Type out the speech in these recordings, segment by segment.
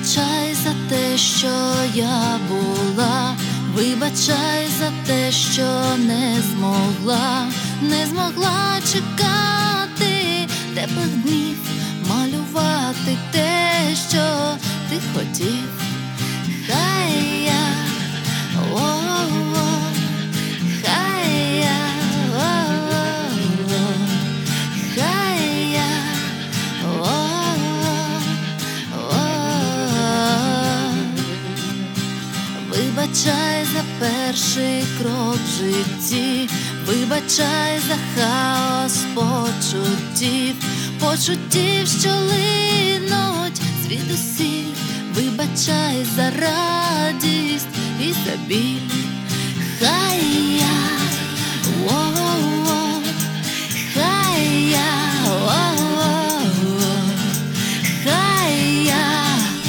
Вибачай за те, що я була, вибачай за те, що не змогла чекати теплих днів, малювати те, що ти хотів. Хай я, хай я, хай я, вибачай за перший крок в житті, вибачай за хаос почуттів, що линуть звідусіль. Вибачай за радість і за біль. Хай я, хай я, хай я,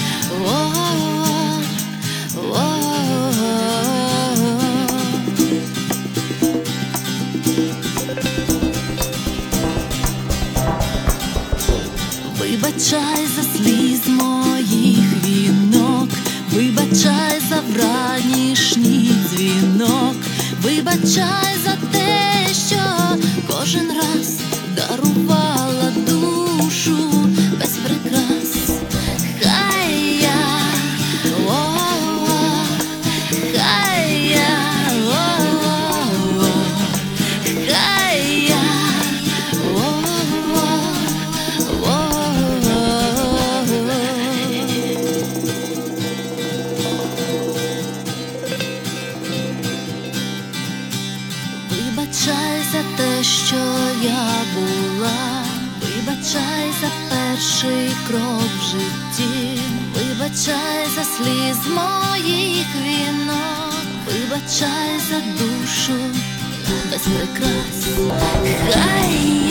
вибачай за сліз моїх вінок, вибачай за вранішній дзвінок, вибачай за те, що кожен раз дарувала душу без прикрас. Хай я, хай я, хай я, вибачай за те, що я була, вибачай за перший крок в житті, вибачай за сліз моїх вінок, вибачай за душу без прикрас. Хай